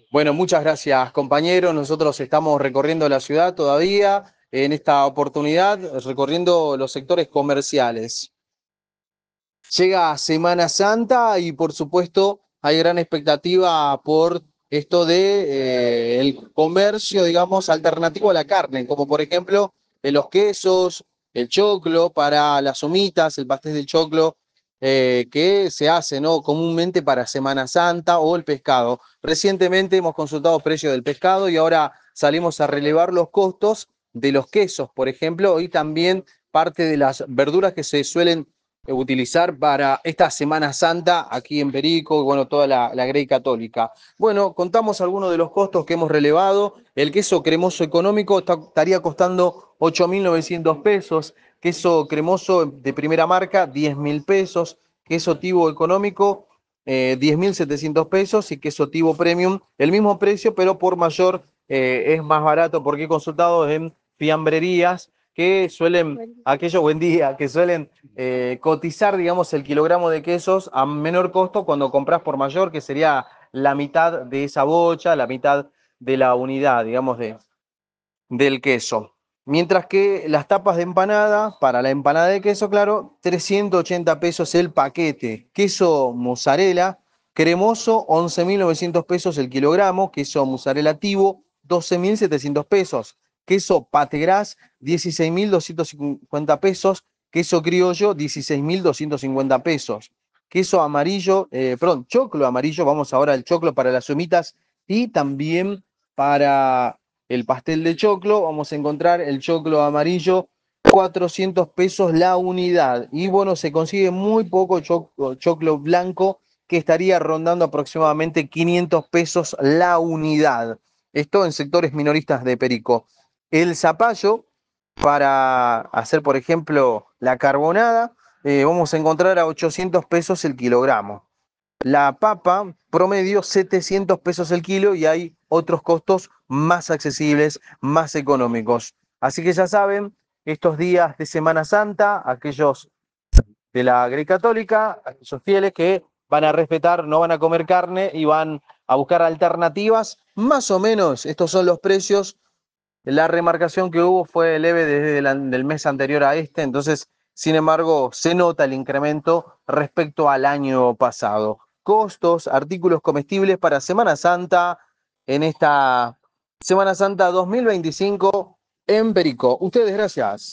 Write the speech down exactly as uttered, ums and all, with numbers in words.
Bueno, muchas gracias, compañeros. Nosotros estamos recorriendo la ciudad todavía, en esta oportunidad, recorriendo los sectores comerciales. Llega Semana Santa y por supuesto hay gran expectativa por esto de eh, el comercio, digamos, alternativo a la carne, como por ejemplo eh, los quesos, el choclo para las humitas, el pastel de choclo eh, que se hace, ¿no? Comúnmente para Semana Santa o el pescado. Recientemente hemos consultado precios del pescado y ahora salimos a relevar los costos de los quesos, por ejemplo, y también parte de las verduras que se suelen utilizar para esta Semana Santa aquí en Perico y bueno, toda la, la Grey Católica. Bueno, contamos algunos de los costos que hemos relevado. El queso cremoso económico está, estaría costando ocho mil novecientos pesos, queso cremoso de primera marca diez mil pesos, queso tivo económico eh, diez mil setecientos pesos y queso tivo premium el mismo precio, pero por mayor eh, es más barato porque he consultado en fiambrerías que suelen, aquellos buen día, que suelen eh, cotizar, digamos, el kilogramo de quesos a menor costo cuando compras por mayor, que sería la mitad de esa bocha, la mitad de la unidad, digamos, de, del queso. Mientras que las tapas de empanada, para la empanada de queso, claro, trescientos ochenta pesos el paquete. Queso mozzarella cremoso, once mil novecientos pesos el kilogramo. Queso mozzarella tivo, doce mil setecientos pesos. Queso pategras, dieciséis mil doscientos cincuenta pesos. Queso criollo, dieciséis mil doscientos cincuenta pesos. Queso amarillo, eh, perdón, choclo amarillo, vamos ahora al choclo para las humitas y también para el pastel de choclo, vamos a encontrar el choclo amarillo, cuatrocientos pesos la unidad. Y bueno, se consigue muy poco choclo, choclo blanco, que estaría rondando aproximadamente quinientos pesos la unidad. Esto en sectores minoristas de Perico. El zapallo, para hacer, por ejemplo, la carbonada, eh, vamos a encontrar a ochocientos pesos el kilogramo. La papa promedio setecientos pesos el kilo y hay otros costos más accesibles, más económicos. Así que ya saben, estos días de Semana Santa, aquellos de la Grey Católica, aquellos fieles que van a respetar, no van a comer carne y van a buscar alternativas, más o menos estos son los precios. La remarcación que hubo fue leve desde el del mes anterior a este, entonces, sin embargo, se nota el incremento respecto al año pasado. Costos, artículos comestibles para Semana Santa en esta Semana Santa dos mil veinticinco en Perico. Ustedes, gracias.